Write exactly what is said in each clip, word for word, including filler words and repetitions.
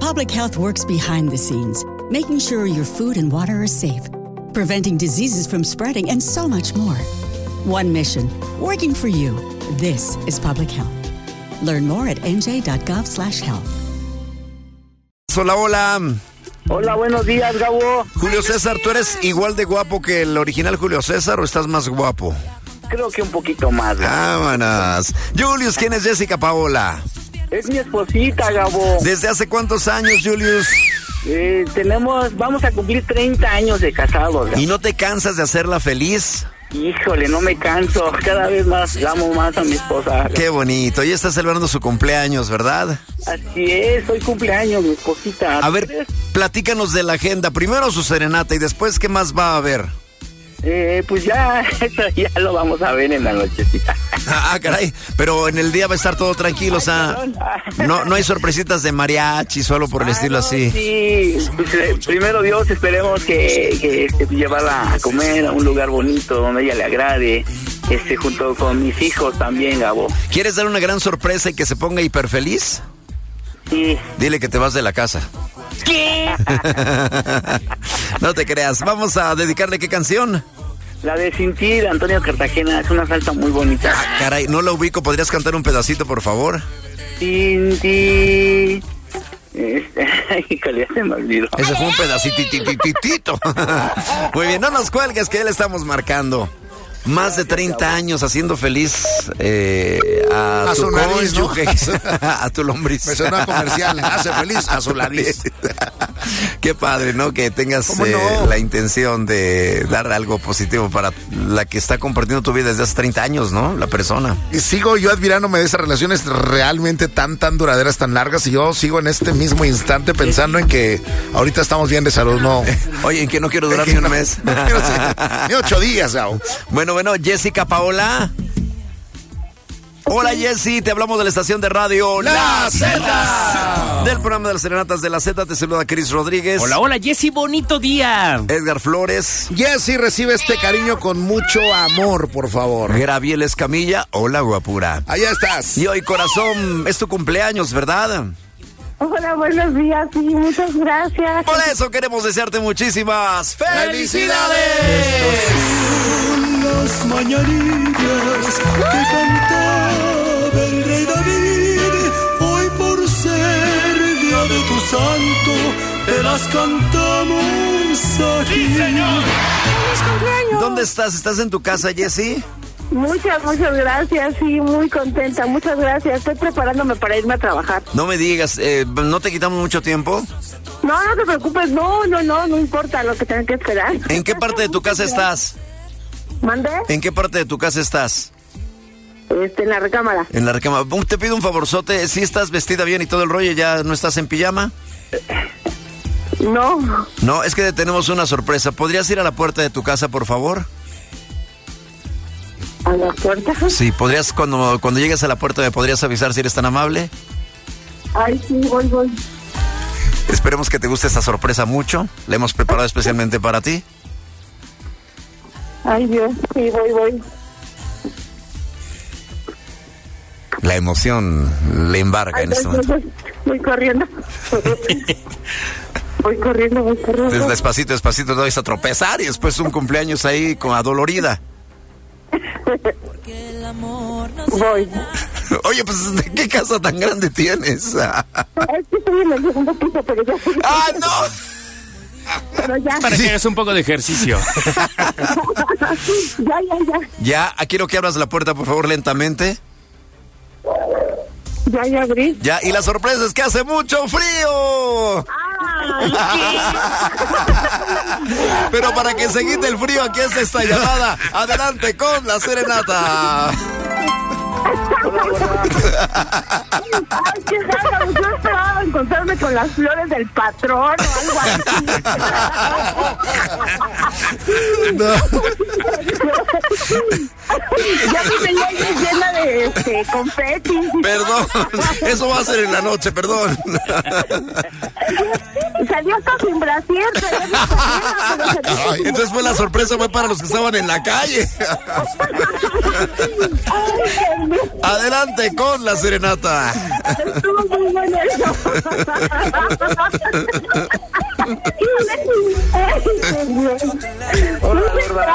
Public Health works behind the scenes, making sure your food and water are safe, preventing diseases from spreading, and so much more. One mission, working for you. This is Public Health. Learn more at n j dot gov slash health. Hola, hola. Hola, buenos días, Gabo. Julio César, ¿tú eres igual de guapo que el original Julio César o estás más guapo? Creo que un poquito más, Gabo. Vámonos. Julius, ¿quién es Jessica Paola? Es mi esposita, Gabo. ¿Desde hace cuántos años, Julius? Eh, tenemos, vamos a cumplir treinta años de casados, Gabo. ¿Y no te cansas de hacerla feliz? Híjole, no me canso. Cada vez más amo más a mi esposa, Gabo. Qué bonito. Ya está celebrando su cumpleaños, ¿verdad? Así es, hoy cumpleaños, mi esposita. A ver, platícanos de la agenda. Primero su serenata y después, ¿qué más va a haber? Eh, pues ya, eso ya lo vamos a ver en la nochecita. Ah, caray, pero en el día va a estar todo tranquilo, o sea, no, no hay sorpresitas de mariachis o algo por el ah, estilo no, así. Sí, pues, eh, primero Dios, esperemos que, que este, llevarla a comer a un lugar bonito donde ella le agrade, este, junto con mis hijos también, Gabo. ¿Quieres dar una gran sorpresa y que se ponga hiper feliz? Sí. Dile que te vas de la casa. ¿Qué? No te creas, vamos a dedicarle ¿qué canción? La de Sin Ti, de Antonio Cartagena, es una salsa muy bonita. Ah, caray, no la ubico, ¿podrías cantar un pedacito, por favor? Sin ti. Este, ay, calidad se me olvidó. Ese fue un pedacititititito. Muy bien, no nos cuelgues que ya le estamos marcando. Más de treinta años haciendo feliz eh, a, a tu su nariz, cónyuge, ¿no? a tu lombriz. Me suena comercial, hace feliz a su nariz. Qué padre, ¿no? Que tengas ¿Cómo eh, no? la intención de dar algo positivo para la que está compartiendo tu vida desde hace treinta años, ¿no? La persona. Y sigo yo admirándome de esas relaciones realmente tan, tan duraderas, tan largas. Y yo sigo en este mismo instante pensando en que ahorita estamos bien de salud, ¿no? Oye, en que no quiero durar que ni un no, mes. No quiero ser- ni ocho días, Gabo. Bueno, bueno, Jessica Paola. Hola, Jessy, te hablamos de la estación de radio La Zeta. Del programa de las serenatas de la Z, te saluda Cris Rodríguez. Hola, hola, Jessy, bonito día. Edgar Flores. Jessy recibe este cariño con mucho amor, por favor. Graviel Escamilla. Hola, guapura. Allá estás. Y hoy, corazón, es tu cumpleaños, ¿verdad? Hola, buenos días, sí, muchas gracias. Por eso queremos desearte muchísimas ¡Felicidades! Las mañanitas que cantaba el rey David, hoy por ser día de tu santo, te las cantamos aquí. ¡Sí, señor! ¡Feliz cumpleaños! ¿Dónde estás? ¿Estás en tu casa, Jessy? Muchas, muchas gracias, sí, muy contenta, muchas gracias. Estoy preparándome para irme a trabajar. No me digas, eh, ¿no te quitamos mucho tiempo? No, no te preocupes, no, no, no, no importa lo que tengan que esperar. ¿En qué parte de tu casa estás? ¿Mandé? ¿En qué parte de tu casa estás? Este, en la recámara. En la recámara. Te pido un favorzote, si estás vestida bien y todo el rollo, ¿ya no estás en pijama? No, No, es que tenemos una sorpresa. ¿Podrías ir a la puerta de tu casa, por favor? a la puerta. Sí, podrías, cuando, cuando llegues a la puerta, ¿me podrías avisar si eres tan amable? Ay, sí, voy, voy. Esperemos que te guste esta sorpresa mucho. La hemos preparado especialmente para ti. Ay, Dios, sí, voy, voy. La emoción le embarga Ay, en este no, momento. no, voy corriendo. Voy corriendo, voy corriendo. Despacito, despacito, te vas a tropezar y después un cumpleaños ahí con adolorida. Voy. Oye, pues, ¿de qué casa tan grande tienes? Es que estoy en el segundo piso, pero ya. ¡Ah, no! Pero ya. Para que hagas un poco de ejercicio. Ya, ya, ya. Ya, quiero que abras la puerta, por favor, lentamente. Ya, ya abrí. Ya, y la sorpresa es que hace mucho frío. Pero para que se quite el frío, aquí está esta llamada. Adelante con la serenata. Ay, qué raro, yo esperaba encontrarme con las flores del patrón o algo así. No. Ya me veía llena de este, confetis. Perdón, eso va a ser en la noche, perdón. salió hasta sin brasier. Ay, entonces fue la sorpresa, fue para los que estaban en la calle. Adelante con la serenata. Estuvo muy bueno eso. Hola, gorda.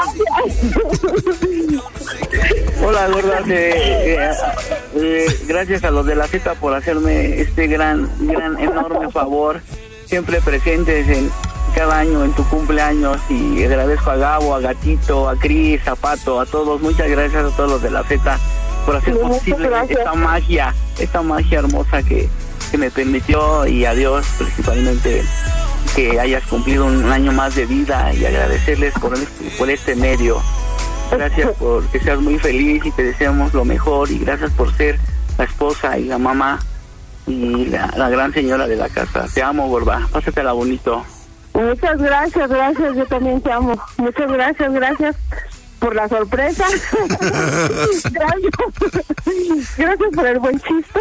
Hola, gorda. Eh, eh, eh, gracias a los de la Z por hacerme este gran, gran, enorme favor. Siempre presentes en cada año en tu cumpleaños, y agradezco a Gabo, a Gatito, a Cris, a Pato, a todos. Muchas gracias a todos los de la Z por hacer Muchas posible gracias. esta magia, esta magia hermosa que, que me permitió, y a Dios principalmente, que hayas cumplido un año más de vida, y agradecerles por este, por este medio. Gracias por que seas muy feliz, y te deseamos lo mejor, y gracias por ser la esposa y la mamá y la, la gran señora de la casa. Te amo, gorda. Pásatela bonito. Muchas gracias, gracias, yo también te amo. Muchas gracias, gracias por la sorpresa. Gracias. Gracias por el buen chiste.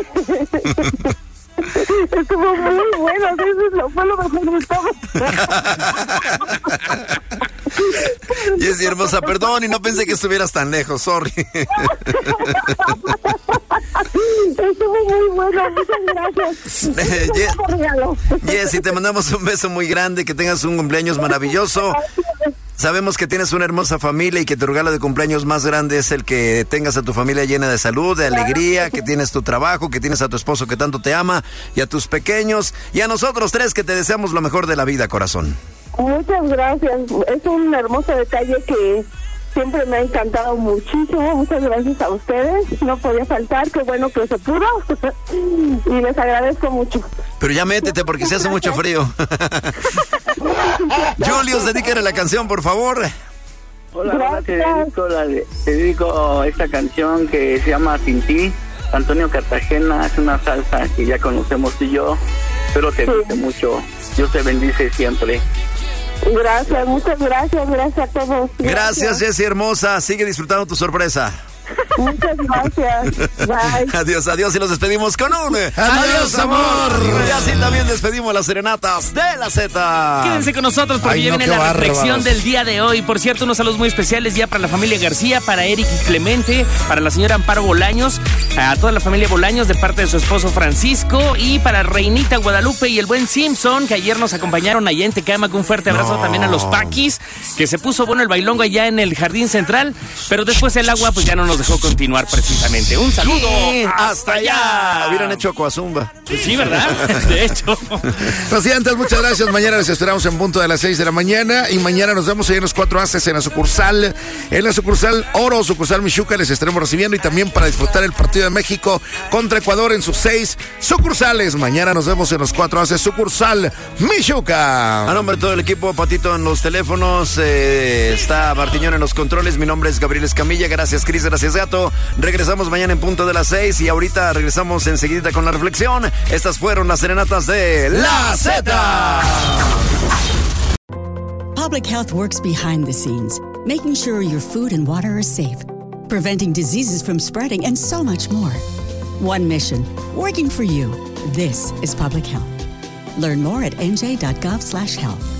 Estuvo muy bueno, eso es lo, fue lo mejor de todo. Jessy hermosa, perdón, y no pensé que estuvieras tan lejos, sorry. Estuvo muy bueno, muchas gracias. Eh, Ye- Jessy, te mandamos un beso muy grande, que tengas un cumpleaños maravilloso. Sabemos que tienes una hermosa familia y que tu regalo de cumpleaños más grande es el que tengas a tu familia llena de salud, de alegría, que tienes tu trabajo, que tienes a tu esposo que tanto te ama, y a tus pequeños, y a nosotros tres que te deseamos lo mejor de la vida, corazón. Muchas gracias, es un hermoso detalle que siempre me ha encantado muchísimo. Muchas gracias a ustedes, no podía faltar, qué bueno que se pudo. Y les agradezco mucho. Pero ya métete porque se hace mucho frío. Julius, dedícale la canción, por favor. Hola, gorda, te dedico, la de- te dedico esta canción que se llama Sin Ti. Antonio Cartagena, es una salsa que ya conocemos tú y yo. Espero te guste mucho. Dios te bendice siempre. Gracias, muchas gracias, gracias a todos. Gracias, Jessy hermosa. Sigue disfrutando tu sorpresa. Muchas gracias. Bye. Adiós, adiós, y los despedimos con un Adiós, amor. Y así también despedimos las serenatas de la Z. Quédense con nosotros porque Ay, ya no, viene qué la bárbaros. reflexión del día de hoy. Por cierto, unos saludos muy especiales ya para la familia García, para Eric y Clemente, para la señora Amparo Bolaños, a toda la familia Bolaños de parte de su esposo Francisco, y para Reinita Guadalupe y el buen Simpson, que ayer nos acompañaron allá en Tecámac. Un fuerte abrazo No. también a los Paquis, que se puso bueno el bailongo allá en el Jardín Central, pero después el agua pues ya no nos dejó continuar precisamente. Un saludo Sí, hasta allá. Hubieran hecho coazumba. Pues sí, ¿verdad? De hecho. Pacientes, muchas gracias. Mañana les esperamos en punto de las seis de la mañana. Y mañana nos vemos ahí en los Cuatro Haces, en la sucursal, en la sucursal Oro, sucursal Michuca. Les estaremos recibiendo, y también para disfrutar el partido de México contra Ecuador en sus seis sucursales. Mañana nos vemos en los Cuatro Haces, sucursal Michuca. A nombre de todo el equipo, Patito en los teléfonos, eh, está Martiñón en los controles. Mi nombre es Gabriel Escamilla. Gracias, Cris. Gracias, Gato. Regresamos mañana en punto de las seis, y ahorita regresamos enseguida con la reflexión. Estas fueron las serenatas de La Z. Public Health works behind the scenes, making sure your food and water are safe, preventing diseases from spreading, and so much more. One mission, working for you. This is Public Health. Learn more at n j dot gov slash health.